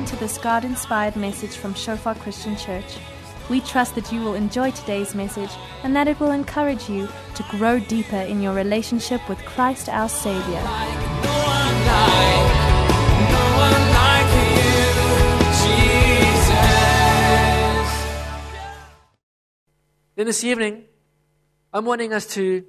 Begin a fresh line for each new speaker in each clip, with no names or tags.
welcome to this God-inspired message from Shofar Christian Church. We trust that you will enjoy today's message and that it will encourage you to grow deeper in your relationship with Christ our Savior.
Then this evening, I'm wanting us to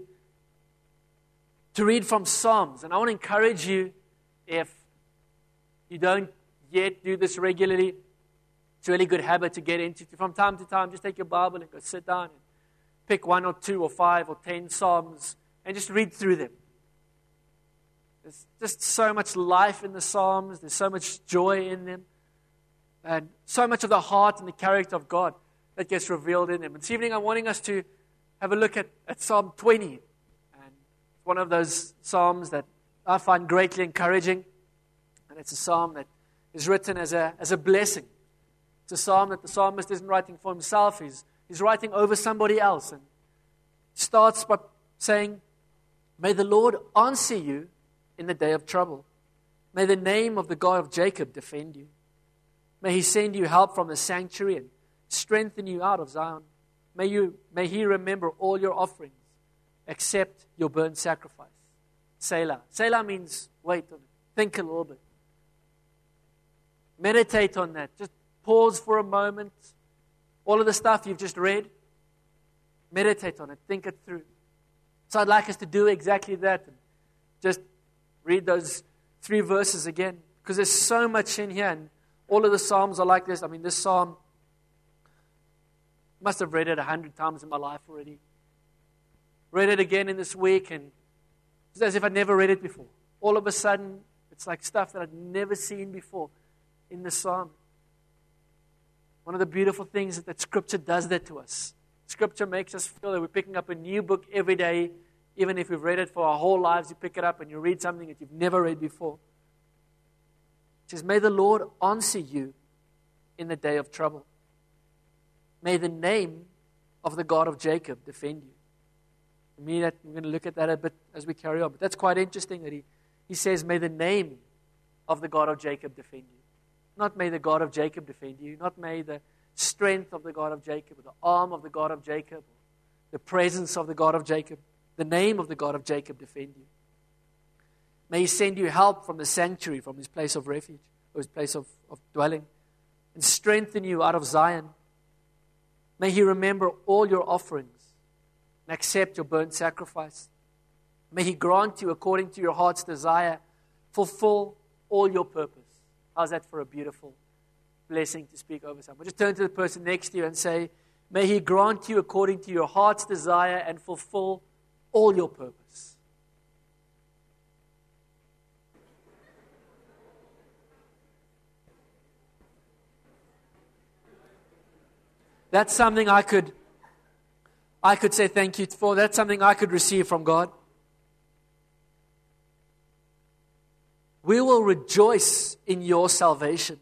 read from Psalms. And I want to encourage you, if you don't yet do this regularly, it's a really good habit to get into. From time to time, just take your Bible and go sit down and pick 1 or 2 or 5 or 10 Psalms and just read through them. There's just so much life in the Psalms. There's so much joy in them. And so much of the heart and the character of God that gets revealed in them. And this evening, I'm wanting us to have a look at Psalm 20. And it's one of those Psalms that I find greatly encouraging. And it's a Psalm that is written as a blessing. It's a Psalm that the psalmist isn't writing for himself. He's writing over somebody else. And it starts by saying, "May the Lord answer you in the day of trouble. May the name of the God of Jacob defend you. May He send you help from the sanctuary and strengthen you out of Zion. May He remember all your offerings, accept your burnt sacrifice." Selah. Selah means wait on it. Think a little bit. Meditate on that. Just pause for a moment. All of the stuff you've just read, meditate on it. Think it through. So I'd like us to do exactly that. And just read those 3 verses again, because there's so much in here. And all of the Psalms are like this. I mean, this Psalm, must have read it 100 times in my life already. Read it again in this week, and it's as if I'd never read it before. All of a sudden, it's like stuff that I'd never seen before in the Psalm. One of the beautiful things is that Scripture does that to us. Scripture makes us feel that we're picking up a new book every day. Even if we've read it for our whole lives, you pick it up and you read something that you've never read before. It says, "May the Lord answer you in the day of trouble. May the name of the God of Jacob defend you." For me, we're going to look at that a bit as we carry on. But that's quite interesting that he says, "May the name of the God of Jacob defend you." Not may the God of Jacob defend you. Not may the strength of the God of Jacob, or the arm of the God of Jacob, or the presence of the God of Jacob. The name of the God of Jacob defend you. May He send you help from the sanctuary, from His place of refuge, or His place of dwelling, and strengthen you out of Zion. May He remember all your offerings and accept your burnt sacrifice. May He grant you according to your heart's desire, fulfill all your purpose. How's that for a beautiful blessing to speak over someone? Just turn to the person next to you and say, "May He grant you according to your heart's desire and fulfill all your purpose." That's something I could say thank you for. That's something I could receive from God. We will rejoice in your salvation.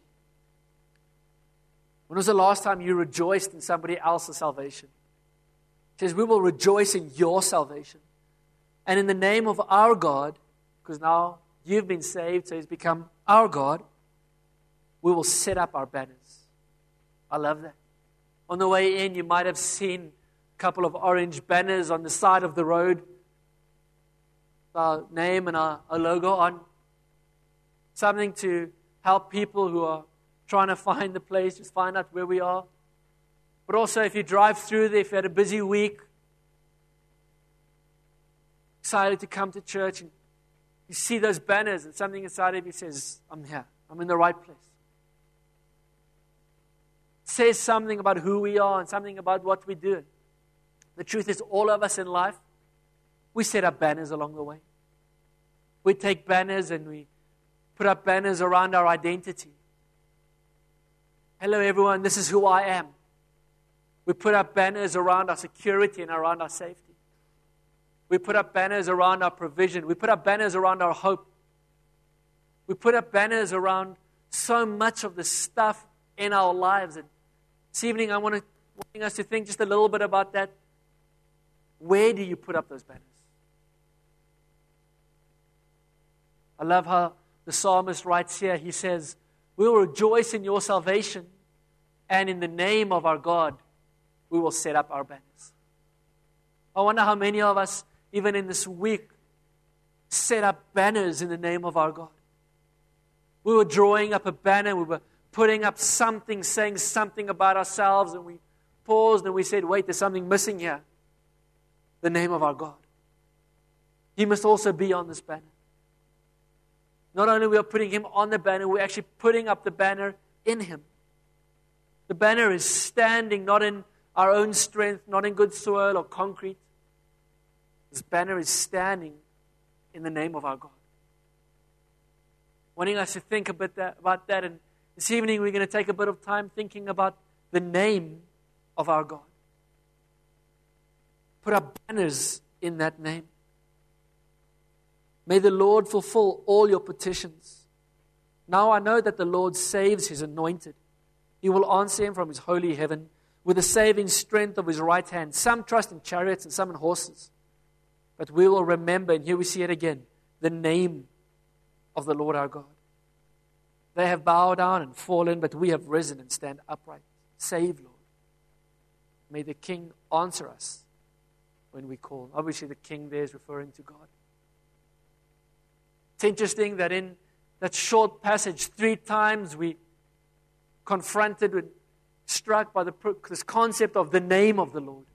When was the last time you rejoiced in somebody else's salvation? It says we will rejoice in your salvation. And in the name of our God, because now you've been saved, so He's become our God, we will set up our banners. I love that. On the way in, you might have seen a couple of orange banners on the side of the road. Our name and our logo on. Something to help people who are trying to find the place, just find out where we are. But also, if you drive through there, if you had a busy week, excited to come to church, and you see those banners, and something inside of you says, "I'm here. I'm in the right place." It says something about who we are and something about what we do. The truth is, all of us in life, we set up banners along the way. We take banners and we put up banners around our identity. "Hello everyone, this is who I am." We put up banners around our security and around our safety. We put up banners around our provision. We put up banners around our hope. We put up banners around so much of the stuff in our lives. And this evening I want us to think just a little bit about that. Where do you put up those banners? I love how the psalmist writes here. He says, We will rejoice in your salvation, and in the name of our God, we will set up our banners. I wonder how many of us, even in this week, set up banners in the name of our God. We were drawing up a banner, we were putting up something, saying something about ourselves, and we paused and we said, wait, there's something missing here. The name of our God. He must also be on this banner. Not only we are putting Him on the banner, we're actually putting up the banner in Him. The banner is standing not in our own strength, not in good soil or concrete. This banner is standing in the name of our God. Wanting us to think a bit about that, and this evening we're going to take a bit of time thinking about the name of our God. Put up banners in that name. May the Lord fulfill all your petitions. Now I know that the Lord saves His anointed. He will answer him from His holy heaven with the saving strength of His right hand. Some trust in chariots and some in horses. But we will remember, and here we see it again, the name of the Lord our God. They have bowed down and fallen, but we have risen and stand upright. Save, Lord. May the King answer us when we call. Obviously, the King there is referring to God. It's interesting that in that short passage, 3 times we confronted and struck by this concept of the name of the Lord.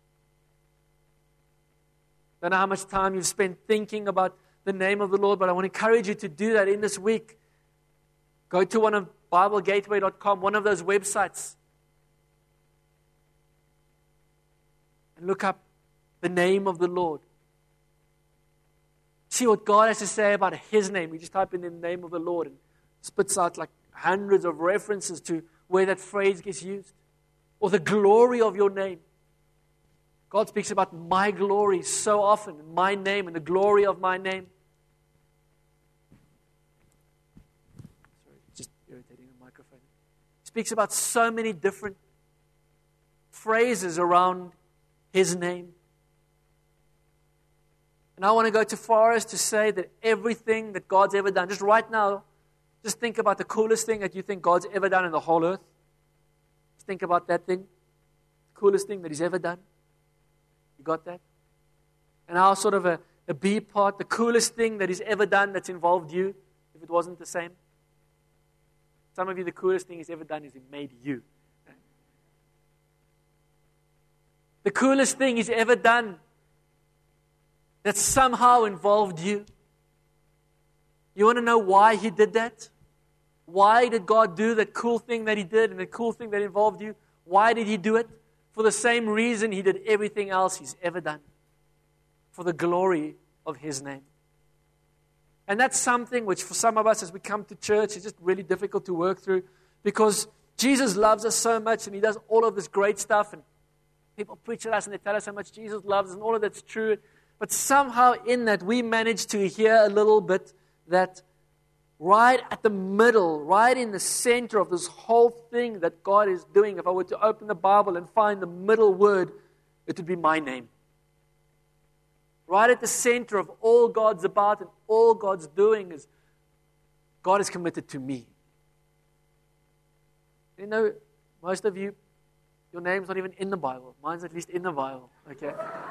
I don't know how much time you've spent thinking about the name of the Lord, but I want to encourage you to do that in this week. Go to one of BibleGateway.com, one of those websites, and look up the name of the Lord. See what God has to say about His name. You just type in the name of the Lord and it spits out like hundreds of references to where that phrase gets used. Or the glory of your name. God speaks about my glory so often, my name and the glory of my name. Sorry, just irritating the microphone. He speaks about so many different phrases around His name. And I want to go too far as to say that everything that God's ever done, just right now, just think about the coolest thing that you think God's ever done in the whole earth. Just think about that thing. The coolest thing that He's ever done. You got that? And our sort of a B part, the coolest thing that He's ever done that's involved you, if it wasn't the same. Some of you, the coolest thing He's ever done is He made you. The coolest thing He's ever done that somehow involved you. You want to know why He did that? Why did God do that cool thing that He did and the cool thing that involved you? Why did He do it? For the same reason He did everything else He's ever done. For the glory of His name. And that's something which for some of us as we come to church is just really difficult to work through, because Jesus loves us so much and He does all of this great stuff, and people preach at us and they tell us how much Jesus loves us and all of that's true. But somehow in that we manage to hear a little bit that right at the middle, right in the center of this whole thing that God is doing, if I were to open the Bible and find the middle word, it would be my name. Right at the center of all God's about and all God's doing is God is committed to me. You know, most of you, your name's not even in the Bible. Mine's at least in the Bible, okay?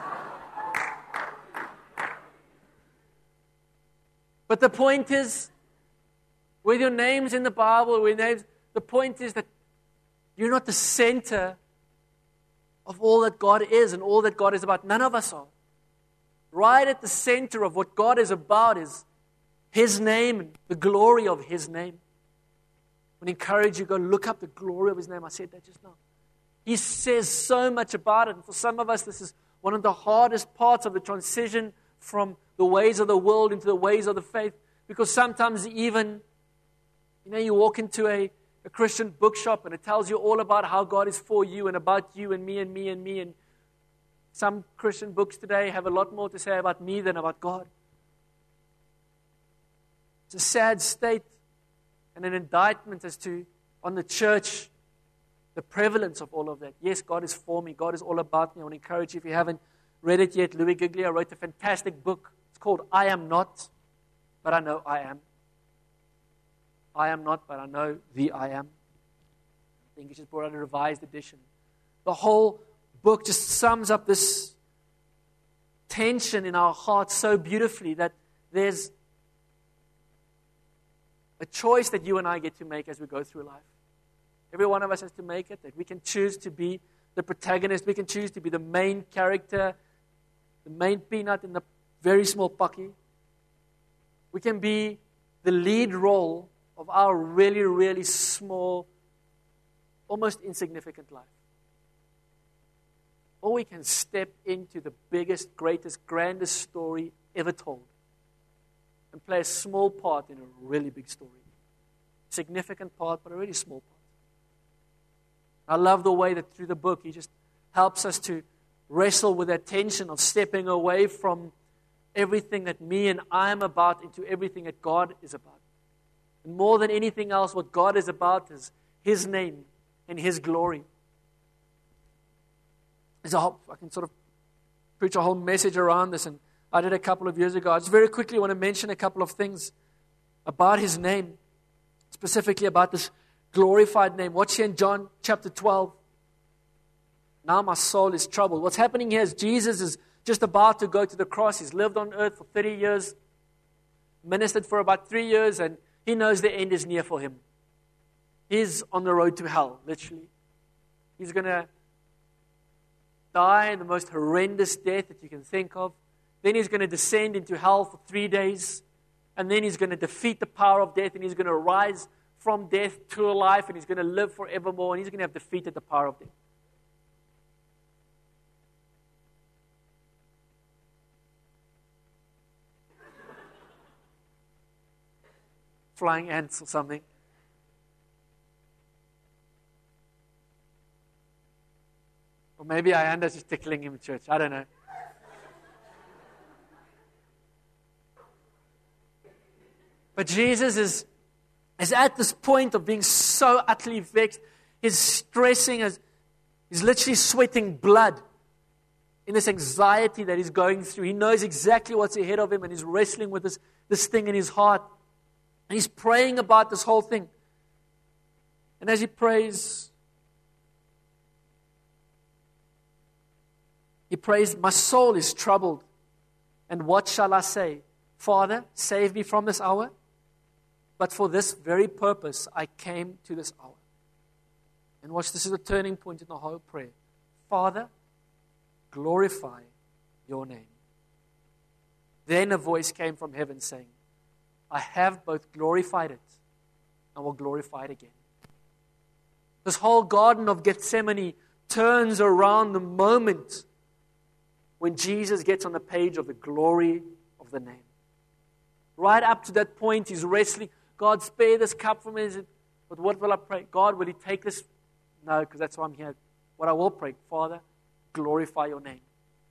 But the point is, whether your name's in the Bible, the point is that you're not the center of all that God is and all that God is about. None of us are. Right at the center of what God is about is His name and the glory of His name. I want to encourage you, go look up the glory of His name. I said that just now. He says so much about it. And for some of us, this is one of the hardest parts of the transition from the ways of the world into the ways of the faith. Because sometimes even, you walk into a Christian bookshop and it tells you all about how God is for you and about you and me and me and me. And some Christian books today have a lot more to say about me than about God. It's a sad state and an indictment as to, on the church, the prevalence of all of that. Yes, God is for me. God is all about me. I want to encourage you, if you haven't read it yet, Louis Giglio wrote a fantastic book. It's called I Am Not, But I Know I Am. I am not, but I know the I am. I think he just brought out a revised edition. The whole book just sums up this tension in our hearts so beautifully that there's a choice that you and I get to make as we go through life. Every one of us has to make it, that we can choose to be the protagonist. We can choose to be the main character, the main peanut in the very small pakkie. We can be the lead role of our really, really small, almost insignificant life. Or we can step into the biggest, greatest, grandest story ever told and play a small part in a really big story. Significant part, but a really small part. I love the way that through the book, he just helps us to wrestle with that tension of stepping away from everything that me and I am about into everything that God is about. And more than anything else, what God is about is His name and His glory. I can sort of preach a whole message around this, and I did a couple of years ago. I just very quickly want to mention a couple of things about His name, specifically about this glorified name. Watch here in John chapter 12. Now my soul is troubled. What's happening here is Jesus is just about to go to the cross. He's lived on earth for 30 years, ministered for about 3 years, and he knows the end is near for him. He's on the road to hell, literally. He's going to die the most horrendous death that you can think of. Then he's going to descend into hell for 3 days. And then he's going to defeat the power of death, and he's going to rise from death to life, and he's going to live forevermore, and he's going to have defeated the power of death. Flying ants or something. Or maybe Ayanda's just tickling him in church. I don't know. But Jesus is at this point of being so utterly vexed. He's stressing, he's literally sweating blood in this anxiety that he's going through. He knows exactly what's ahead of him, and he's wrestling with this thing in his heart. And he's praying about this whole thing. And as he prays, my soul is troubled. And what shall I say? Father, save me from this hour. But for this very purpose, I came to this hour. And watch, this is a turning point in the whole prayer. Father, glorify your name. Then a voice came from heaven saying, I have both glorified it and will glorify it again. This whole Garden of Gethsemane turns around the moment when Jesus gets on the page of the glory of the name. Right up to that point, he's wrestling. God, spare this cup from me. But what will I pray? God, will He take this? No, because that's why I'm here. What I will pray, Father, glorify your name.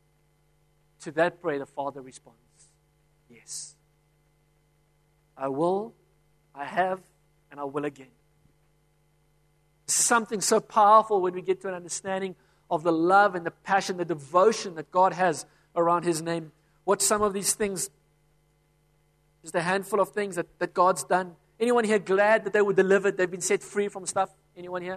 To that prayer, the Father responds, yes. I will, I have, and I will again. Something so powerful when we get to an understanding of the love and the passion, the devotion that God has around His name. Watch some of these things, just a handful of things that God's done. Anyone here glad that they were delivered, they've been set free from stuff? Anyone here?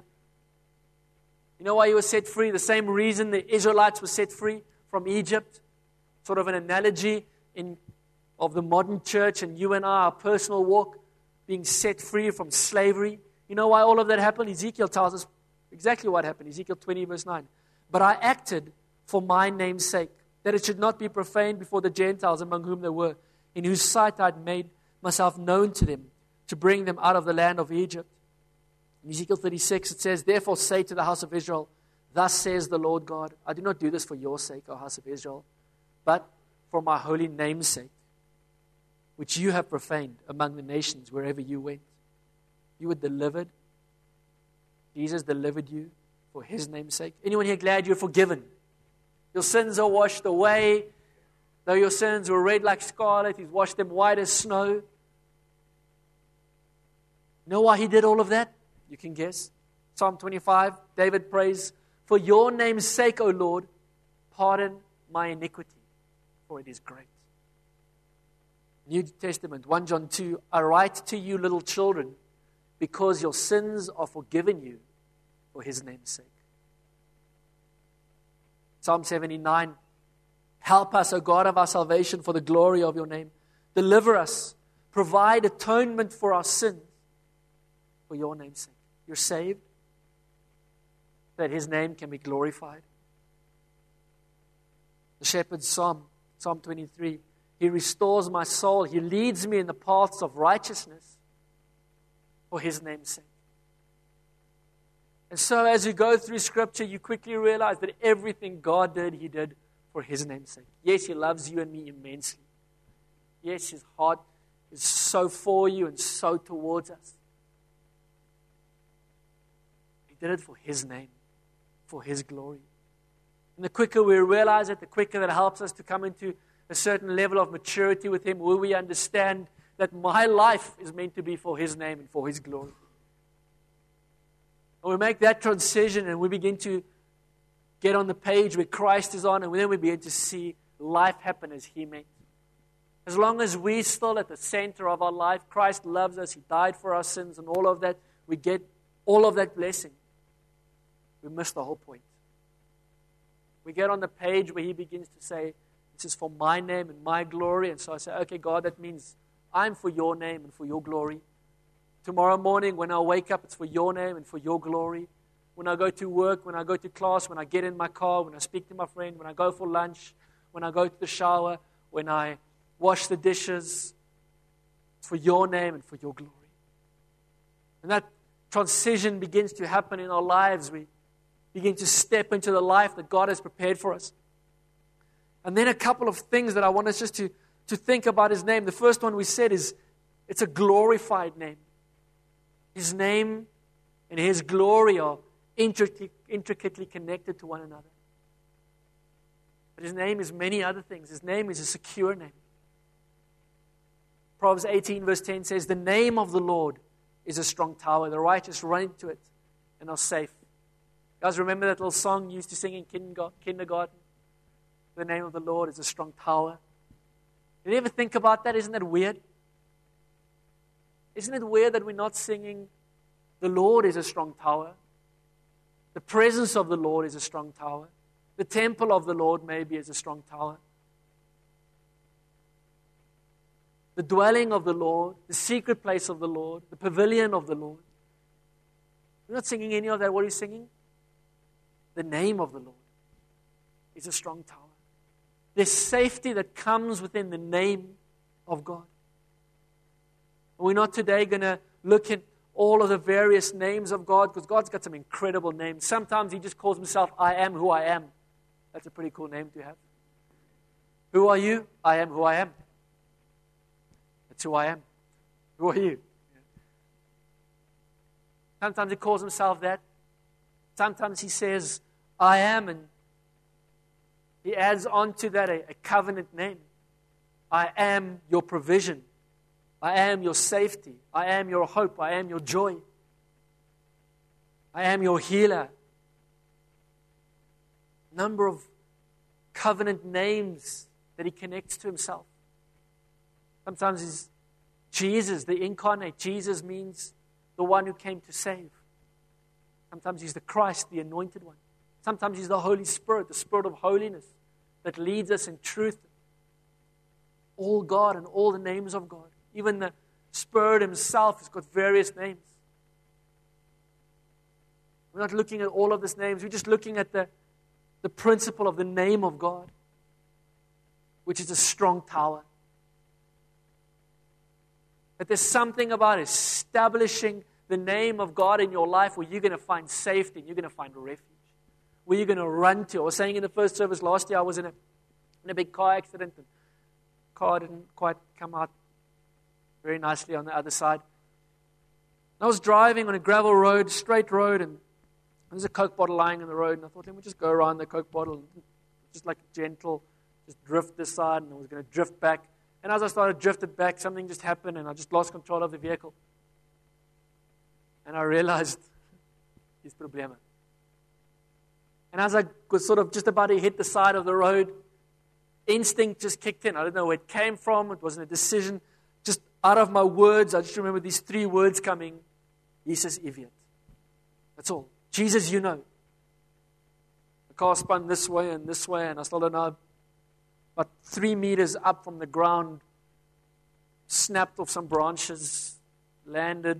You know why you were set free? The same reason the Israelites were set free from Egypt. Sort of an analogy of the modern church and you and I, our personal walk, being set free from slavery. You know why all of that happened? Ezekiel tells us exactly what happened. Ezekiel 20 verse 9. But I acted for my name's sake, that it should not be profaned before the Gentiles among whom they were, in whose sight I had made myself known to them, to bring them out of the land of Egypt. In Ezekiel 36 it says, therefore say to the house of Israel, thus says the Lord God, I do not do this for your sake, O house of Israel, but for my holy name's sake, which you have profaned among the nations wherever you went. You were delivered. Jesus delivered you for His name's sake. Anyone here glad you're forgiven? Your sins are washed away. Though your sins were red like scarlet, He's washed them white as snow. You know why He did all of that? You can guess. Psalm 25, David prays, for your name's sake, O Lord, pardon my iniquity, for it is great. New Testament, 1 John 2, I write to you, little children, because your sins are forgiven you for His name's sake. Psalm 79, help us, O God of our salvation, for the glory of your name. Deliver us, provide atonement for our sins for your name's sake. You're saved, that His name can be glorified. The shepherd's psalm, Psalm 23, He restores my soul. He leads me in the paths of righteousness for His name's sake. And so as you go through Scripture, you quickly realize that everything God did, He did for His name's sake. Yes, He loves you and me immensely. Yes, His heart is so for you and so towards us. He did it for His name, for His glory. And the quicker we realize it, the quicker that helps us to come into a certain level of maturity with Him, where we understand that my life is meant to be for His name and for His glory. And we make that transition and we begin to get on the page where Christ is on, and then we begin to see life happen as He meant. As long as we're still at the center of our life, Christ loves us, He died for our sins and all of that, we get all of that blessing. We miss the whole point. We get on the page where He begins to say, this is for my name and my glory. And so I say, okay, God, that means I'm for your name and for your glory. Tomorrow morning when I wake up, it's for your name and for your glory. When I go to work, when I go to class, when I get in my car, when I speak to my friend, when I go for lunch, when I go to the shower, when I wash the dishes, it's for your name and for your glory. And that transition begins to happen in our lives. We begin to step into the life that God has prepared for us. And then a couple of things that I want us just to think about His name. The first one we said is, it's a glorified name. His name and His glory are intricately connected to one another. But His name is many other things. His name is a secure name. Proverbs 18 verse 10 says, the name of the Lord is a strong tower. The righteous run into it and are safe. You guys remember that little song you used to sing in kindergarten? The name of the Lord is a strong tower. Did you ever think about that? Isn't that weird? Isn't it weird that we're not singing, the Lord is a strong tower? The presence of the Lord is a strong tower. The temple of the Lord maybe is a strong tower. The dwelling of the Lord, the secret place of the Lord, the pavilion of the Lord. We're not singing any of that. What are you singing? The name of the Lord is a strong tower. There's safety that comes within the name of God. We're not today going to look at all of the various names of God, because God's got some incredible names. Sometimes He just calls Himself, I am who I am. That's a pretty cool name to have. Who are you? I am who I am. That's who I am. Who are you? Sometimes He calls Himself that. Sometimes He says, I am, and He adds on to that a covenant name. I am your provision. I am your safety. I am your hope. I am your joy. I am your healer. Number of covenant names that He connects to Himself. Sometimes He's Jesus, the incarnate. Jesus means the one who came to save. Sometimes He's the Christ, the anointed one. Sometimes He's the Holy Spirit, the Spirit of holiness that leads us in truth. All God and all the names of God. Even the Spirit Himself has got various names. We're not looking at all of these names. We're just looking at the principle of the name of God, which is a strong tower. That there's something about establishing the name of God in your life where you're going to find safety and you're going to find refuge. Where you're going to run to. I was saying in the first service last year, I was in a big car accident. And the car didn't quite come out very nicely on the other side. I was driving on a gravel road, straight road, and there's a Coke bottle lying in the road, and I thought, let me just go around the Coke bottle, just like gentle, just drift this side, and I was going to drift back. And as I started drifting back, something just happened, and I just lost control of the vehicle. And I realized, his problema. And as I was sort of just about to hit the side of the road, instinct just kicked in. I don't know where it came from. It wasn't a decision. Just out of my words, I just remember these 3 words coming. Jesus Eviat. That's all. Jesus, you know. The car spun this way, and I still don't know. But 3 meters up from the ground, snapped off some branches, landed,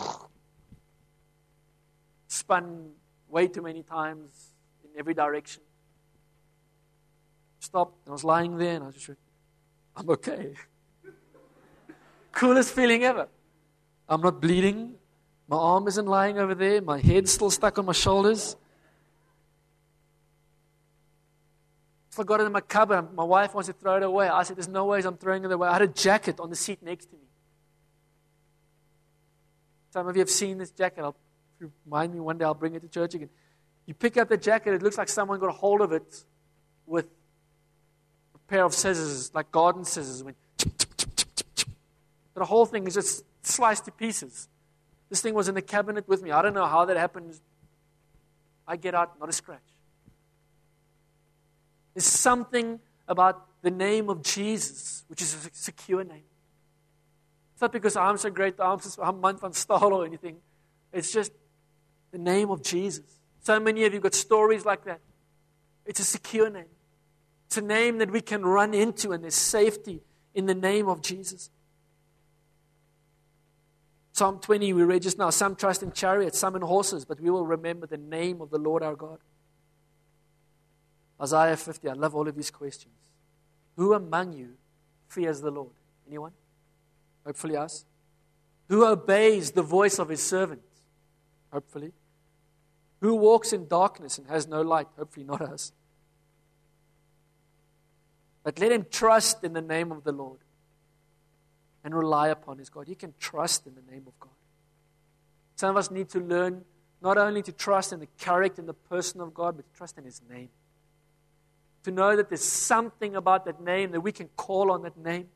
spun way too many times in every direction. Stopped, and I was lying there, and I just went, I'm okay. Coolest feeling ever. I'm not bleeding. My arm isn't lying over there. My head's still stuck on my shoulders. So I got it in my cupboard. My wife wants to throw it away. I said, there's no ways I'm throwing it away. I had a jacket on the seat next to me. Some of you have seen this jacket. If you remind me one day, I'll bring it to church again. You pick up the jacket, it looks like someone got a hold of it with a pair of scissors, like garden scissors. Went the whole thing is just sliced to pieces. This thing was in the cabinet with me. I don't know how that happened. I get out, not a scratch. There's something about the name of Jesus, which is a secure name. It's not because I'm so great, I'm man van Staal or anything. It's just the name of Jesus. So many of you got stories like that. It's a secure name. It's a name that we can run into, and there's safety in the name of Jesus. Psalm 20, we read just now, some trust in chariots, some in horses, but we will remember the name of the Lord our God. Isaiah 50, I love all of these questions. Who among you fears the Lord? Anyone? Hopefully us. Who obeys the voice of his servant? Hopefully. Who walks in darkness and has no light? Hopefully not us. But let him trust in the name of the Lord and rely upon his God. You can trust in the name of God. Some of us need to learn not only to trust in the character and the person of God, but to trust in his name. To know that there's something about that name, that we can call on that name.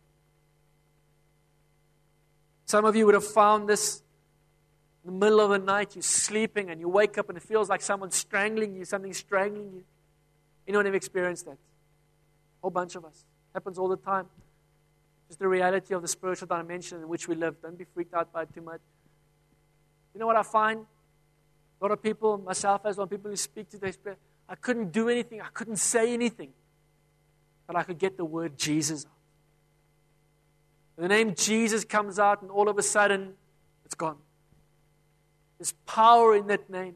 Some of you would have found this in the middle of the night. You're sleeping and you wake up and it feels like someone's strangling you, something's strangling you. Anyone ever experienced that? A whole bunch of us. Happens all the time. Just the reality of the spiritual dimension in which we live. Don't be freaked out by it too much. You know what I find? A lot of people, myself as well, people who speak to their spirit, I couldn't do anything. I couldn't say anything. But I could get the word Jesus out. The name Jesus comes out and all of a sudden, it's gone. There's power in that name.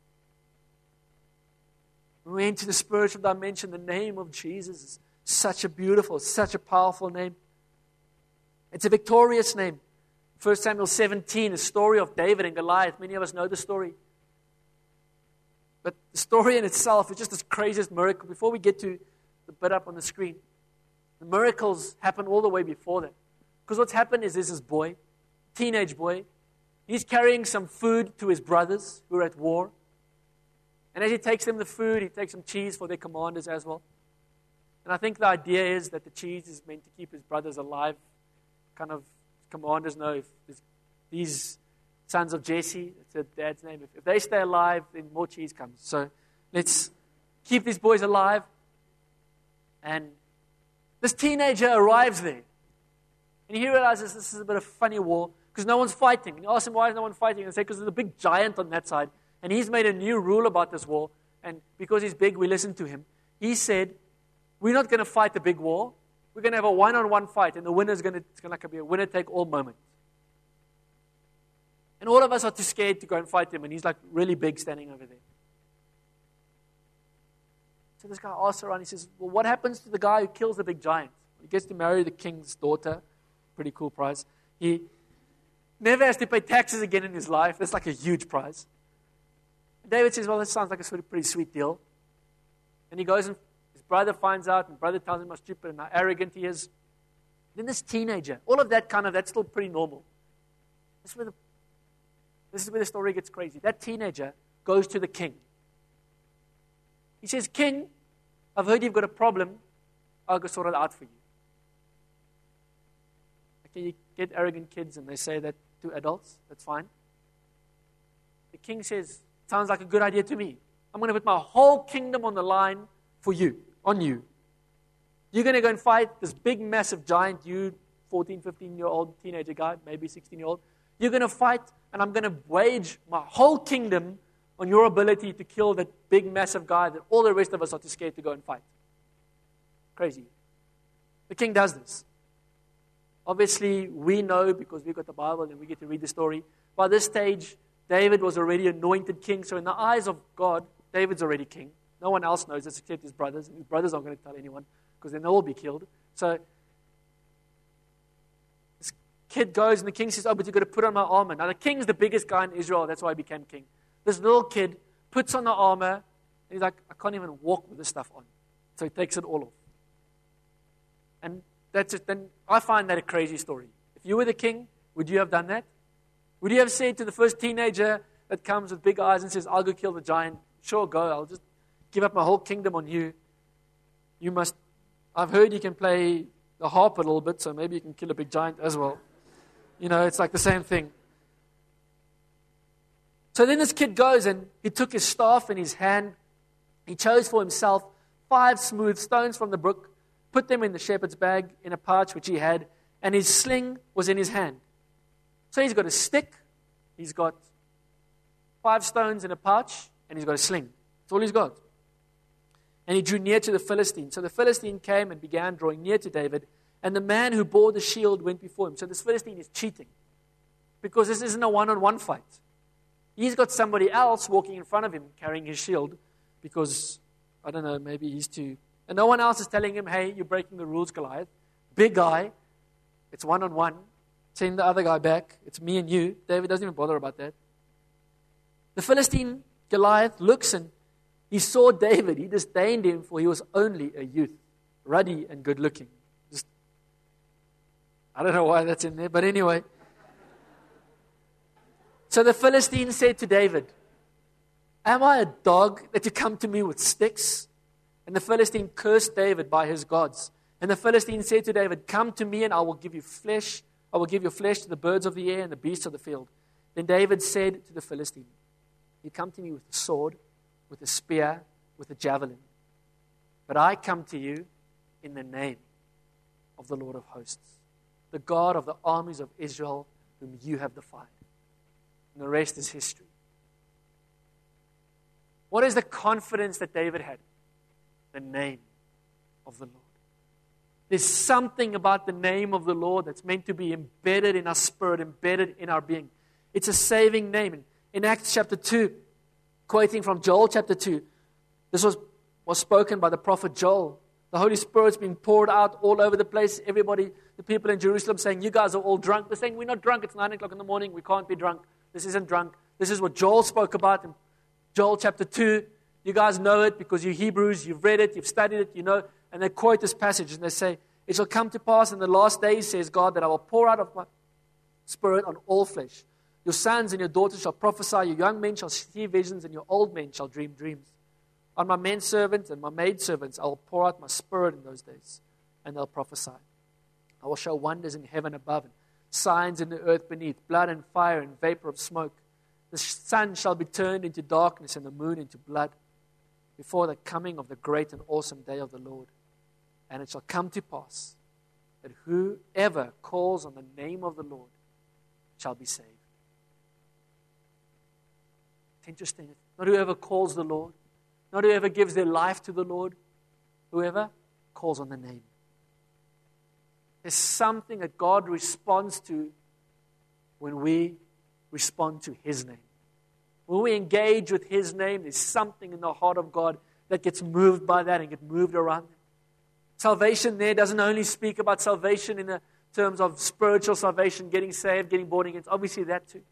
When we enter the spiritual dimension, the name of Jesus is such a beautiful, such a powerful name. It's a victorious name. 1 Samuel 17, the story of David and Goliath. Many of us know the story. But the story in itself is just this craziest miracle. Before we get to the bit up on the screen, the miracles happen all the way before that. Because what's happened is there's this boy, teenage boy. He's carrying some food to his brothers who are at war. And as he takes them the food, he takes some cheese for their commanders as well. And I think the idea is that the cheese is meant to keep his brothers alive. Kind of commanders know if these sons of Jesse, it's their dad's name, if they stay alive, then more cheese comes. So let's keep these boys alive. And this teenager arrives there. And he realizes this is a bit of a funny war because no one's fighting. And you ask him, why is no one fighting? And they say, because there's a big giant on that side. And he's made a new rule about this war. And because he's big, we listen to him. He said, we're not going to fight the big war. We're going to have a one-on-one fight. And the winner's going to be a winner-take-all moment. And all of us are too scared to go and fight him. And he's like really big standing over there. So this guy asks around. He says, well, what happens to the guy who kills the big giant? He gets to marry the king's daughter. Pretty cool prize. He never has to pay taxes again in his life. That's like a huge prize. And David says, well, that sounds like a pretty sweet deal. And he goes and his brother finds out, and brother tells him how stupid and how arrogant he is. Then this teenager, all of that that's still pretty normal. This is where the story gets crazy. That teenager goes to the king. He says, King, I've heard you've got a problem. I'll go sort it out for you. Okay, you get arrogant kids and they say that to adults. That's fine. The king says, sounds like a good idea to me. I'm going to put my whole kingdom on the line for you, on you. You're going to go and fight this big, massive giant, you 14, 15-year-old teenager guy, maybe 16-year-old. You're going to fight, and I'm going to wage my whole kingdom on your ability to kill that big, massive guy that all the rest of us are too scared to go and fight. Crazy. The king does this. Obviously, we know because we've got the Bible and we get to read the story. By this stage, David was already anointed king. So in the eyes of God, David's already king. No one else knows this except his brothers. And his brothers aren't going to tell anyone because then they'll all be killed. So this kid goes and the king says, but you've got to put on my armor. Now the king's the biggest guy in Israel. That's why he became king. This little kid puts on the armor and he's like, I can't even walk with this stuff on. So he takes it all off. And that's it. Then I find that a crazy story. If you were the king, would you have done that? Would you have said to the first teenager that comes with big eyes and says, I'll go kill the giant, sure, go, I'll just give up my whole kingdom on you. You must, I've heard you can play the harp a little bit, so maybe you can kill a big giant as well. You know, it's like the same thing. So then this kid goes and he took his staff in his hand. He chose for himself 5 smooth stones from the brook, put them in the shepherd's bag in a pouch which he had, and his sling was in his hand. So he's got a stick, he's got 5 stones in a pouch, and he's got a sling. That's all he's got. And he drew near to the Philistine. So the Philistine came and began drawing near to David, and the man who bore the shield went before him. So this Philistine is cheating, because this isn't a one-on-one fight. He's got somebody else walking in front of him carrying his shield, because, I don't know, maybe he's too... And no one else is telling him, hey, you're breaking the rules, Goliath. Big guy. It's one-on-one. Send the other guy back. It's me and you. David doesn't even bother about that. The Philistine, Goliath, looks and he saw David. He disdained him, for he was only a youth, ruddy and good-looking. I don't know why that's in there, but anyway. So the Philistine said to David, am I a dog that you come to me with sticks? And the Philistine cursed David by his gods. And the Philistine said to David, come to me and I will give you flesh. I will give your flesh to the birds of the air and the beasts of the field. Then David said to the Philistine, you come to me with a sword, with a spear, with a javelin. But I come to you in the name of the Lord of hosts, the God of the armies of Israel, whom you have defied. And the rest is history. What is the confidence that David had? The name of the Lord. There's something about the name of the Lord that's meant to be embedded in our spirit, embedded in our being. It's a saving name. In Acts chapter 2, quoting from Joel chapter 2, this was spoken by the prophet Joel. The Holy Spirit's being poured out all over the place. Everybody, the people in Jerusalem saying, you guys are all drunk. They're saying, we're not drunk. It's 9 o'clock in the morning. We can't be drunk. This isn't drunk. This is what Joel spoke about in Joel chapter 2. You guys know it because you're Hebrews. You've read it. You've studied it. You know. And they quote this passage and they say, it shall come to pass in the last days, says God, that I will pour out of my spirit on all flesh. Your sons and your daughters shall prophesy. Your young men shall see visions and your old men shall dream dreams. On my men servants and my maidservants I will pour out my spirit in those days, and they'll prophesy. I will show wonders in heaven above and signs in the earth beneath, blood and fire and vapor of smoke. The sun shall be turned into darkness and the moon into blood before the coming of the great and awesome day of the Lord. And it shall come to pass that whoever calls on the name of the Lord shall be saved. It's interesting. Not whoever calls the Lord. Not whoever gives their life to the Lord. Whoever calls on the name. There's something that God responds to when we respond to His name. When we engage with His name, there's something in the heart of God that gets moved by that and gets moved around it. Salvation there doesn't only speak about salvation in the terms of spiritual salvation, getting saved, getting born again. It's obviously that too.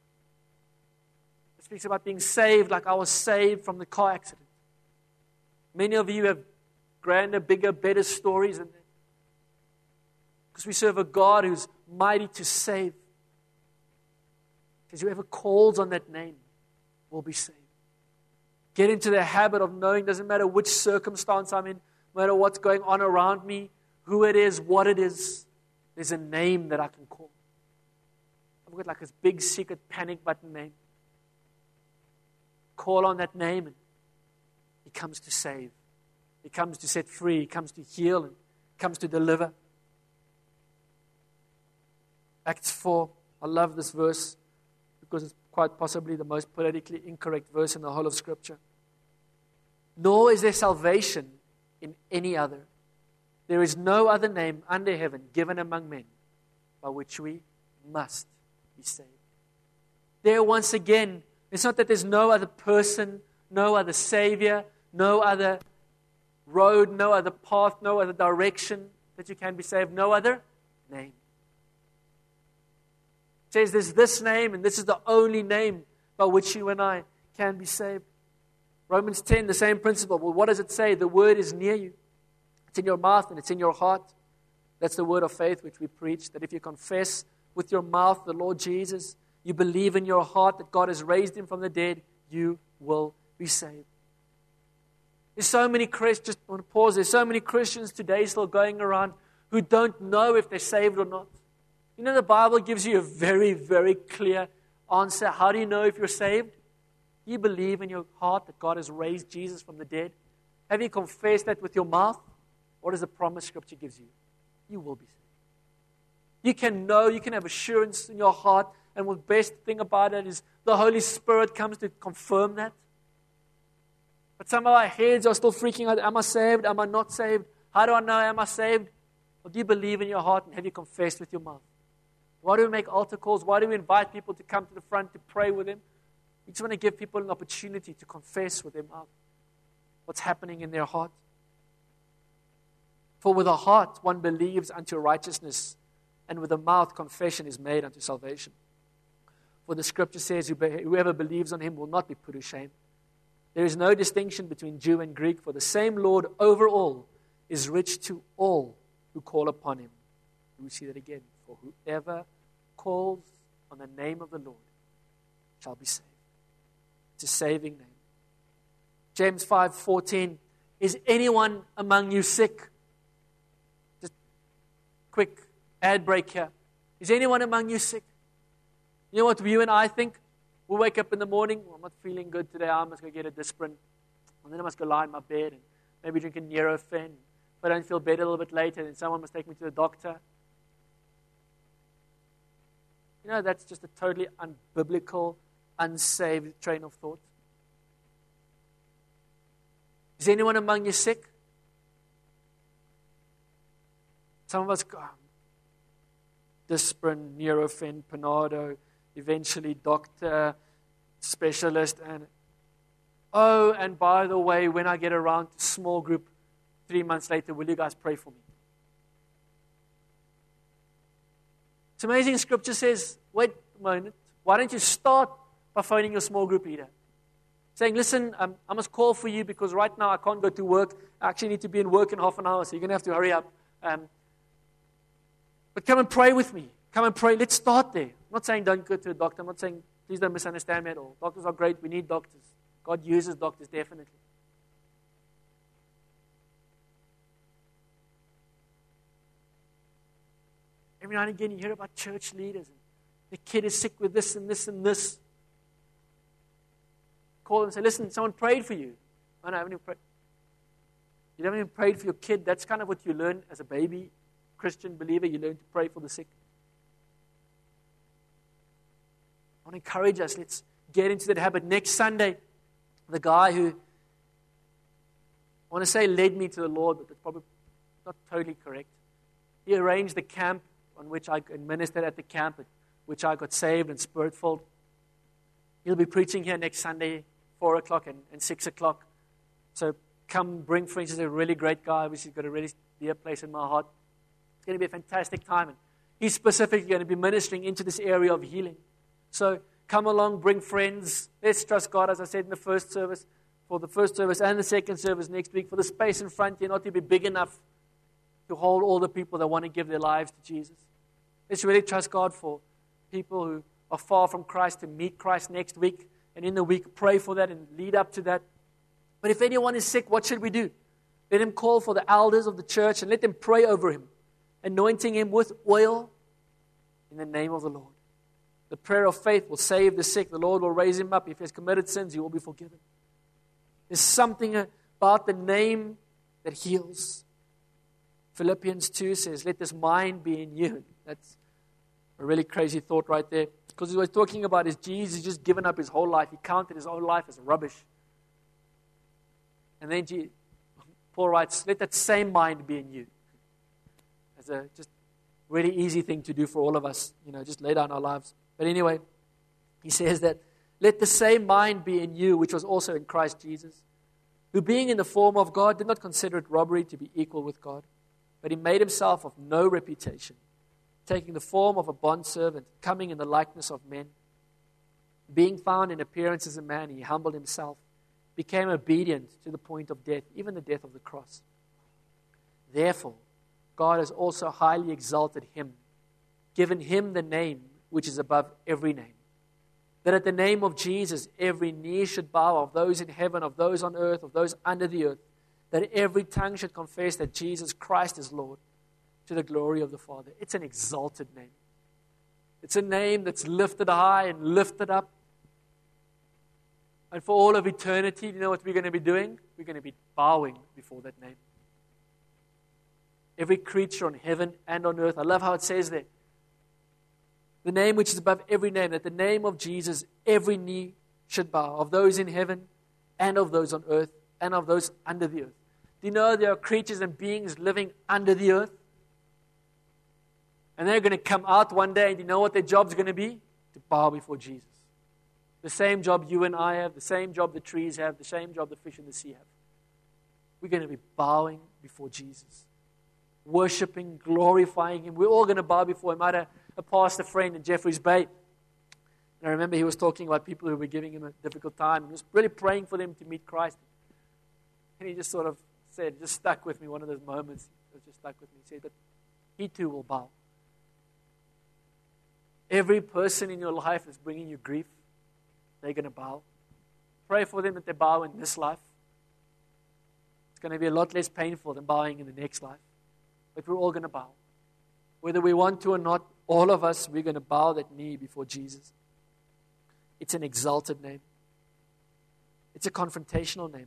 It speaks about being saved like I was saved from the car accident. Many of you have grander, bigger, better stories than that. Because we serve a God who's mighty to save. Because whoever calls on that name will be saved. Get into the habit of knowing, doesn't matter which circumstance I'm in, no matter what's going on around me, who it is, what it is, there's a name that I can call. I've got like this big secret panic button name. Call on that name and He comes to save. He comes to set free. He comes to heal and comes to deliver. Acts 4, I love this verse because it's quite possibly the most politically incorrect verse in the whole of Scripture. Nor is there salvation in any other. There is no other name under heaven given among men by which we must be saved. There once again, it's not that there's no other person, no other Savior, no other road, no other path, no other direction that you can be saved, no other name. It says there's this name, and this is the only name by which you and I can be saved. Romans 10, the same principle. Well, what does it say? The word is near you. It's in your mouth and it's in your heart. That's the word of faith which we preach, that if you confess with your mouth the Lord Jesus, you believe in your heart that God has raised him from the dead, you will be saved. There's so many Christians, just want to pause, there's so many Christians today still going around who don't know if they're saved or not. You know, the Bible gives you a very, very clear answer. How do you know if you're saved? You believe in your heart that God has raised Jesus from the dead. Have you confessed that with your mouth? What is the promise Scripture gives you? You will be saved. You can know, you can have assurance in your heart, and the best thing about it is the Holy Spirit comes to confirm that. But some of our heads are still freaking out. Am I saved? Am I not saved? How do I know am I saved? Well, do you believe in your heart and have you confessed with your mouth? Why do we make altar calls? Why do we invite people to come to the front to pray with them? We just want to give people an opportunity to confess with their mouth what's happening in their heart. For with the heart one believes unto righteousness, and with the mouth confession is made unto salvation. For the Scripture says, whoever believes on him will not be put to shame. There is no distinction between Jew and Greek, for the same Lord over all is rich to all who call upon him. We see that again. For whoever calls on the name of the Lord shall be saved. It's a saving name. James 5:14, is anyone among you sick? Just quick ad break here. Is anyone among you sick? You know what you and I think? We'll wake up in the morning, I'm not feeling good today, I must go get a Disprin. And then I must go lie in my bed and maybe drink a Nurofen. If I don't feel better a little bit later, then someone must take me to the doctor. You know, that's just a totally unbiblical, unsaved train of thought. Is anyone among you sick? Some of us go, Disprin, Nurofen, Panado, eventually doctor, specialist, and by the way, when I get around to small group 3 months later, will you guys pray for me? It's amazing. Scripture says, wait a moment, why don't you start by phoning your small group leader? Saying, listen, I must call for you because right now I can't go to work. I actually need to be in work in half an hour, so you're going to have to hurry up. But come and pray with me. Come and pray. Let's start there. I'm not saying don't go to a doctor. I'm not saying please don't misunderstand me at all. Doctors are great. We need doctors. God uses doctors, definitely. Every now and again you hear about church leaders. And the kid is sick with this and this and this. Call them and say, listen, someone prayed for you. Oh, no, I haven't even prayed. You haven't even prayed for your kid. That's kind of what you learn as a baby Christian believer. You learn to pray for the sick. I want to encourage us. Let's get into that habit. Next Sunday, the guy who, I want to say led me to the Lord, but that's probably not totally correct. He arranged the camp on which I administered at the camp, at which I got saved and Spirit-filled. He'll be preaching here next Sunday, 4 o'clock and 6 o'clock. So come bring friends. He's a really great guy. He's got a really dear place in my heart. It's going to be a fantastic time. And he's specifically going to be ministering into this area of healing. So come along, bring friends. Let's trust God, as I said in the first service, for the first service and the second service next week, for the space in front here not to be big enough to hold all the people that want to give their lives to Jesus. Let's really trust God for people who are far from Christ to meet Christ next week. And in the week, pray for that and lead up to that. But if anyone is sick, what should we do? Let him call for the elders of the church and let them pray over him, anointing him with oil in the name of the Lord. The prayer of faith will save the sick. The Lord will raise him up. If he has committed sins, he will be forgiven. There's something about the name that heals. Philippians 2 says, let this mind be in you. That's A really crazy thought right there. Because he was talking about his Jesus just given up his whole life. He counted his own life as rubbish. And then Paul writes, let that same mind be in you. As a just really easy thing to do for all of us, just lay down our lives. But anyway, he says that, let the same mind be in you, which was also in Christ Jesus, who being in the form of God did not consider it robbery to be equal with God, but he made himself of no reputation, taking the form of a bondservant, coming in the likeness of men. Being found in appearance as a man, he humbled himself, became obedient to the point of death, even the death of the cross. Therefore, God has also highly exalted him, given him the name which is above every name, that at the name of Jesus every knee should bow, of those in heaven, of those on earth, of those under the earth, that every tongue should confess that Jesus Christ is Lord, to the glory of the Father. It's an exalted name. It's a name that's lifted high and lifted up. And for all of eternity, you know what we're going to be doing? We're going to be bowing before that name. Every creature on heaven and on earth. I love how it says there. The name which is above every name, that the name of Jesus, every knee should bow, of those in heaven and of those on earth and of those under the earth. Do you know there are creatures and beings living under the earth? And they're going to come out one day, and you know what their job's going to be? To bow before Jesus. The same job you and I have, the same job the trees have, the same job the fish in the sea have. We're going to be bowing before Jesus, worshiping, glorifying him. We're all going to bow before him. I had a pastor friend in Jeffreys Bay, and I remember he was talking about people who were giving him a difficult time. He was really praying for them to meet Christ. And he just sort of said, just stuck with me, one of those moments. It was just stuck with me. He said, but he too will bow. Every person in your life is bringing you grief. They're going to bow. Pray for them that they bow in this life. It's going to be a lot less painful than bowing in the next life. But we're all going to bow. Whether we want to or not, all of us, we're going to bow that knee before Jesus. It's an exalted name. It's a confrontational name.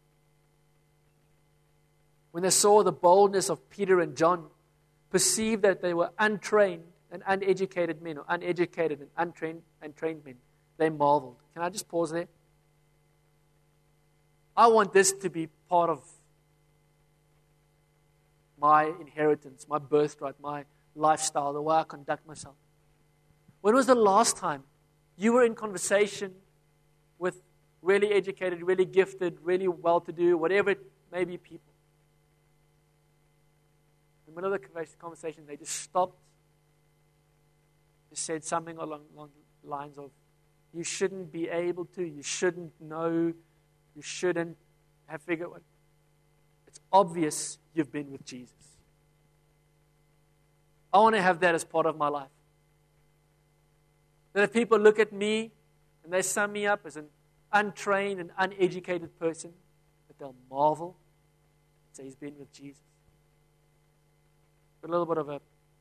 When they saw the boldness of Peter and John, perceived that they were untrained and uneducated men, or uneducated and untrained men, they marveled. Can I just pause there? I want this to be part of my inheritance, my birthright, my lifestyle, the way I conduct myself. When was the last time you were in conversation with really educated, really gifted, really well-to-do, whatever it may be, people? In the middle of the conversation, they just stopped, just said something along the lines of, you shouldn't be able to, you shouldn't know, you shouldn't have figured out. It's obvious you've been with Jesus. I want to have that as part of my life. That if people look at me and they sum me up as an untrained and uneducated person, that they'll marvel and say he's been with Jesus. But a little bit of a,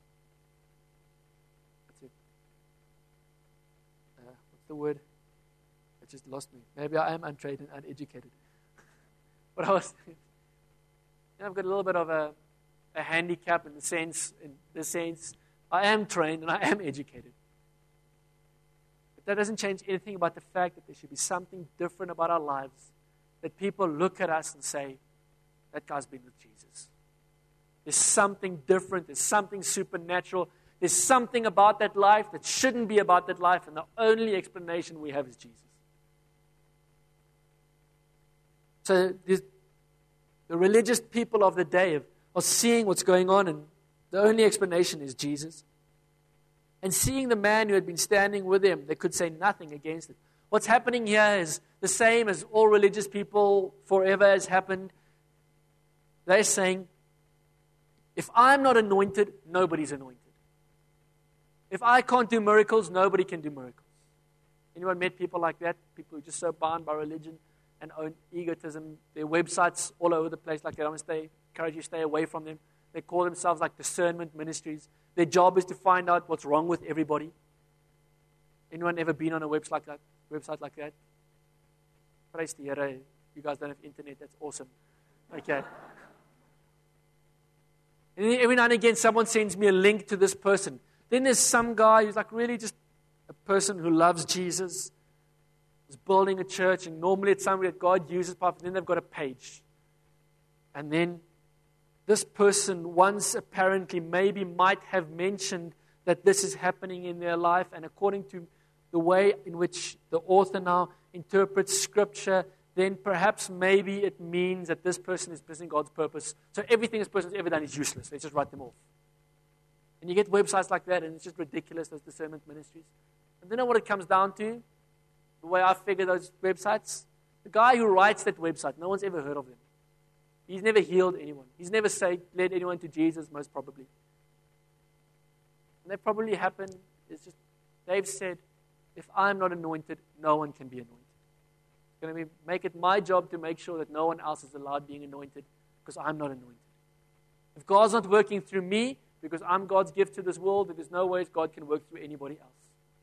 what's the word? It just lost me. Maybe I am untrained and uneducated. But I've got a little bit of a handicap in the sense I am trained and I am educated. But that doesn't change anything about the fact that there should be something different about our lives, that people look at us and say, that guy's been with Jesus. There's something different. There's something supernatural. There's something about that life that shouldn't be about that life, and the only explanation we have is Jesus. So the religious people of the day are seeing what's going on, and the only explanation is Jesus. And seeing the man who had been standing with him, they could say nothing against it. What's happening here is the same as all religious people forever has happened. They're saying, if I'm not anointed, nobody's anointed. If I can't do miracles, nobody can do miracles. Anyone met people like that? People who are just so bound by religion and own egotism. Their websites all over the place like that. I want to encourage you to stay away from them. They call themselves like discernment ministries. Their job is to find out what's wrong with everybody. Anyone ever been on a website like that? Praise the Here. You guys don't have internet. That's awesome. Okay. And every now and again, someone sends me a link to this person. Then there's some guy who's like really just a person who loves Jesus, is building a church, and normally it's somebody that God uses, but then they've got a page. And then this person once apparently maybe might have mentioned that this is happening in their life, and according to the way in which the author now interprets Scripture, then perhaps maybe it means that this person is missing God's purpose. So everything this person's ever done is useless. Let's just write them off. And you get websites like that, and it's just ridiculous, those discernment ministries. And then you know what it comes down to? The way I figure those websites? The guy who writes that website, no one's ever heard of him. He's never healed anyone. He's never led anyone to Jesus, most probably. And that probably happened is just, they've said, if I'm not anointed, no one can be anointed. It's going to make it my job to make sure that no one else is allowed being anointed because I'm not anointed. If God's not working through me because I'm God's gift to this world, then there's no way God can work through anybody else.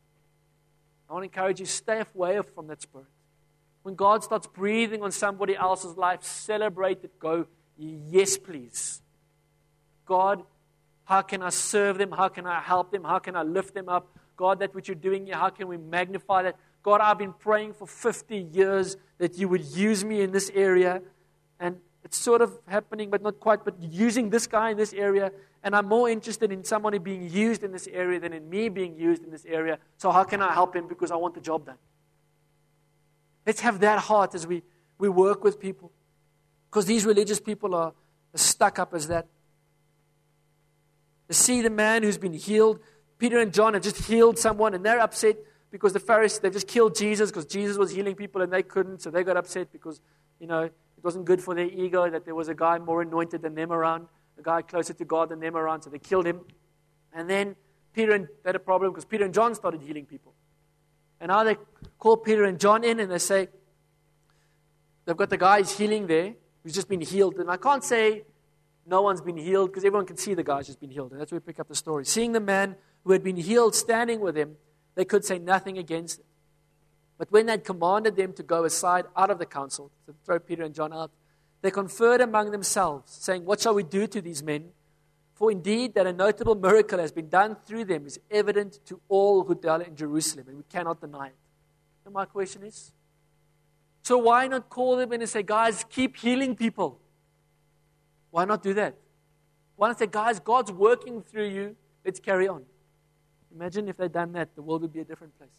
I want to encourage you, stay away from that spirit. When God starts breathing on somebody else's life, celebrate it. Go, yes, please. God, how can I serve them? How can I help them? How can I lift them up? God, that what you're doing here, how can we magnify that? God, I've been praying for 50 years that you would use me in this area. And it's sort of happening, but not quite, but using this guy in this area. And I'm more interested in somebody being used in this area than in me being used in this area. So how can I help him? Because I want the job done. Let's have that heart as we work with people. Because these religious people are as stuck up as that. They see the man who's been healed. Peter and John have just healed someone, and they're upset because the Pharisees, they've just killed Jesus because Jesus was healing people and they couldn't. So they got upset because, it wasn't good for their ego that there was a guy more anointed than them around, a guy closer to God than them around. So they killed him. And then they had a problem because Peter and John started healing people. And now they call Peter and John in and they say, they've got the guy who's healing there, who's just been healed. And I can't say no one's been healed because everyone can see the guy's just been healed. And that's where we pick up the story. Seeing the man who had been healed standing with him, they could say nothing against it. But when they'd commanded them to go aside out of the council, to throw Peter and John out, they conferred among themselves, saying, what shall we do to these men? For indeed that a notable miracle has been done through them is evident to all who dwell in Jerusalem, and we cannot deny it. And my question is, so why not call them in and say, guys, keep healing people? Why not do that? Why not say, guys, God's working through you, let's carry on. Imagine if they'd done that, the world would be a different place.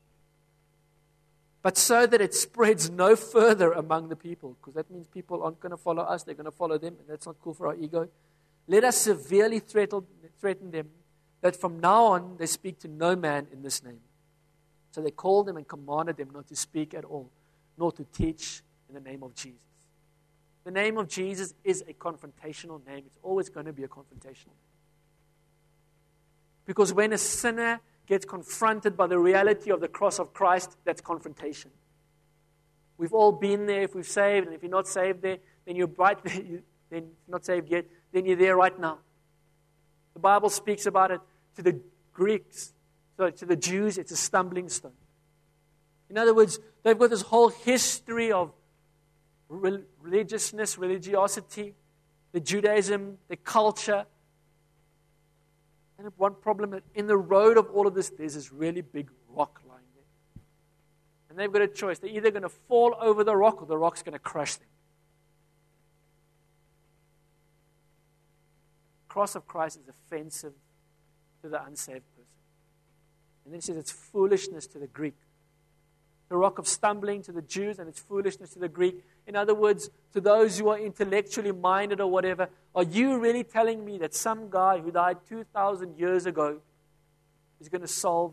But so that it spreads no further among the people, because that means people aren't going to follow us, they're going to follow them, and that's not cool for our ego. Let us severely threaten them that from now on they speak to no man in this name. So they called them and commanded them not to speak at all, nor to teach in the name of Jesus. The name of Jesus is a confrontational name. It's always going to be a confrontational name. Because when a sinner gets confronted by the reality of the cross of Christ, that's confrontation. We've all been there if we've saved, and if you're not saved there, then you're right there. Then if you're not saved yet, then you're there right now. The Bible speaks about it to the Greeks, so to the Jews, it's a stumbling stone. In other words, they've got this whole history of religiousness, religiosity, the Judaism, the culture. And one problem, in the road of all of this, there's this really big rock lying there. And they've got a choice. They're either going to fall over the rock or the rock's going to crush them. The cross of Christ is offensive to the unsaved person. And then it says it's foolishness to the Greek. The rock of stumbling to the Jews, and it's foolishness to the Greek. In other words, to those who are intellectually minded or whatever, are you really telling me that some guy who died 2,000 years ago is going to solve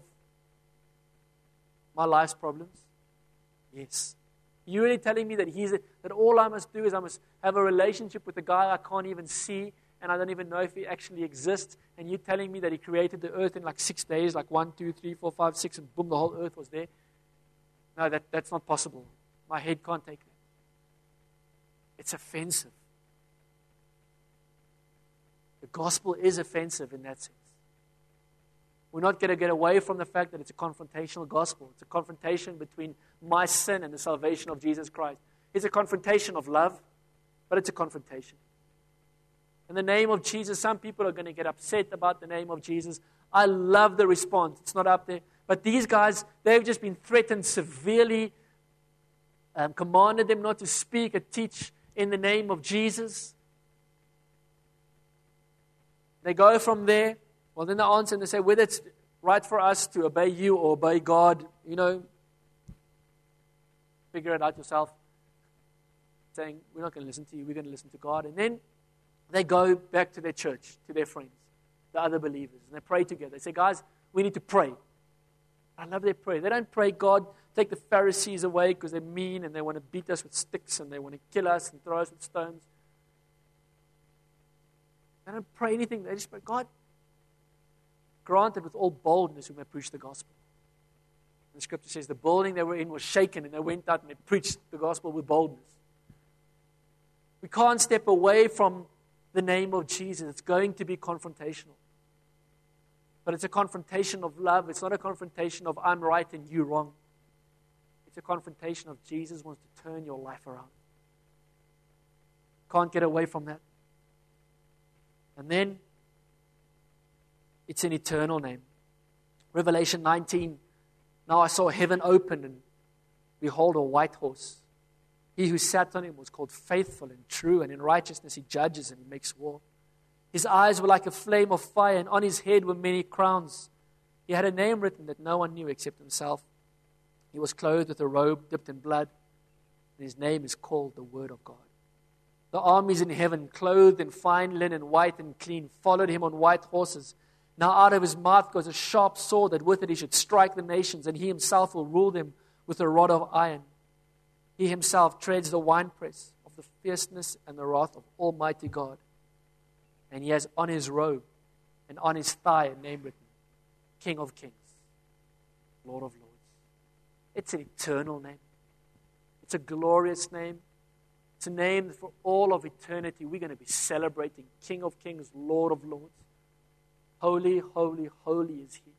my life's problems? Yes. You really telling me that that all I must do is I must have a relationship with a guy I can't even see, and I don't even know if he actually exists, and you're telling me that he created the earth in like 6 days, like 1, 2, 3, 4, 5, 6, and boom, the whole earth was there? No, that's not possible. My head can't take that. It's offensive. The gospel is offensive in that sense. We're not going to get away from the fact that it's a confrontational gospel. It's a confrontation between my sin and the salvation of Jesus Christ. It's a confrontation of love, but it's a confrontation. In the name of Jesus, some people are going to get upset about the name of Jesus. I love the response. It's not up there. But these guys, they've just been threatened severely, commanded them not to speak or teach in the name of Jesus. They go from there. Well, then they answer and they say, whether it's right for us to obey you or obey God, figure it out yourself. Saying, we're not going to listen to you, we're going to listen to God. And then they go back to their church, to their friends, the other believers, and they pray together. They say, guys, we need to pray. I love their prayer. They don't pray, God, take the Pharisees away because they're mean and they want to beat us with sticks and they want to kill us and throw us with stones. They don't pray anything. They just pray, God, grant that with all boldness we may preach the gospel. And the scripture says the building they were in was shaken and they went out and they preached the gospel with boldness. We can't step away from the name of Jesus. It's going to be confrontational. But it's a confrontation of love. It's not a confrontation of I'm right and you wrong. It's a confrontation of Jesus wants to turn your life around. Can't get away from that. And then it's an eternal name. Revelation 19. Now I saw heaven open and behold a white horse. He who sat on him was called Faithful and True, and in righteousness he judges and he makes war. His eyes were like a flame of fire, and on his head were many crowns. He had a name written that no one knew except himself. He was clothed with a robe dipped in blood, and his name is called the Word of God. The armies in heaven, clothed in fine linen, white and clean, followed him on white horses. Now out of his mouth goes a sharp sword, that with it he should strike the nations, and he himself will rule them with a rod of iron. He himself treads the winepress of the fierceness and the wrath of Almighty God. And he has on his robe and on his thigh a name written, King of Kings, Lord of Lords. It's an eternal name. It's a glorious name. It's a name that for all of eternity we're going to be celebrating. King of Kings, Lord of Lords. Holy, holy, holy is He.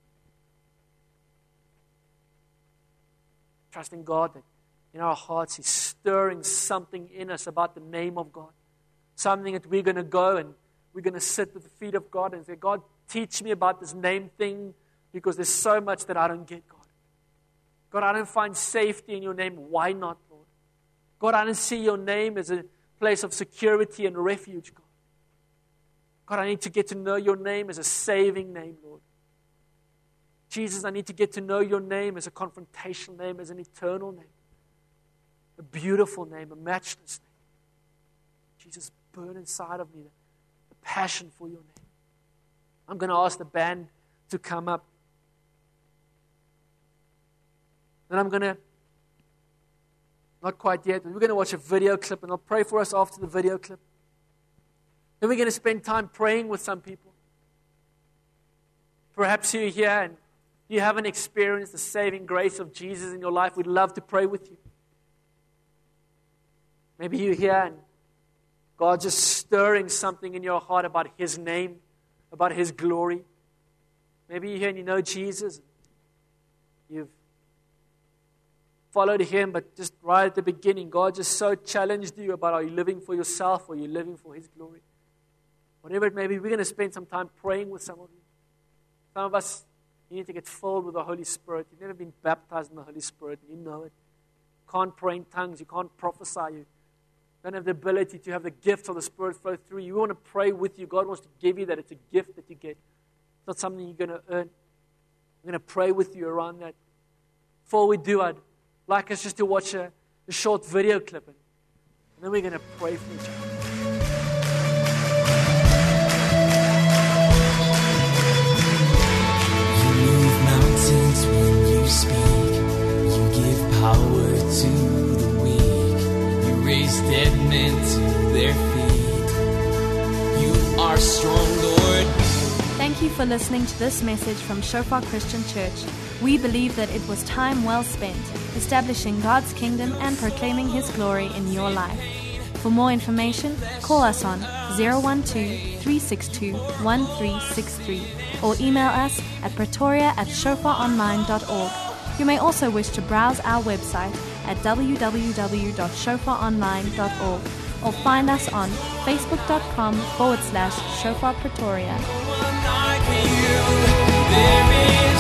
Trusting God that in our hearts He's stirring something in us about the name of God. Something that we're going to go and we're going to sit at the feet of God and say, God, teach me about this name thing because there's so much that I don't get, God. God, I don't find safety in your name. Why not, Lord? God, I don't see your name as a place of security and refuge, God. God, I need to get to know your name as a saving name, Lord. Jesus, I need to get to know your name as a confrontational name, as an eternal name. A beautiful name, a matchless name. Jesus, burn inside of me the passion for your name. I'm going to ask the band to come up. Then I'm going to, not quite yet, but we're going to watch a video clip and I'll pray for us after the video clip. Then we're going to spend time praying with some people. Perhaps you're here and you haven't experienced the saving grace of Jesus in your life. We'd love to pray with you. Maybe you're here and God's just stirring something in your heart about His name, about His glory. Maybe you're here and you know Jesus. You've followed Him, but just right at the beginning, God just so challenged you about are you living for yourself or are you living for His glory? Whatever it may be, we're going to spend some time praying with some of you. Some of us, you need to get filled with the Holy Spirit. You've never been baptized in the Holy Spirit, and you know it. You can't pray in tongues. You can't prophesy. You don't have the ability to have the gift of the Spirit flow through you. We want to pray with you. God wants to give you that. It's a gift that you get. It's not something you're going to earn. I'm going to pray with you around that. Before we do, I'd like us just to watch a short video clip, and then we're going to pray for each other.
When you speak, you give power to the weak. You raise dead men to their feet. You are strong, Lord.
Thank you for listening to this message from Shofar Christian Church. We believe that it was time well spent establishing God's kingdom and proclaiming His glory in your life. For more information, call us on 012-362-1363 or email us at pretoria@shofaronline.org. You may also wish to browse our website at www.shofaronline.org. or find us on facebook.com/Shofar Pretoria.
There is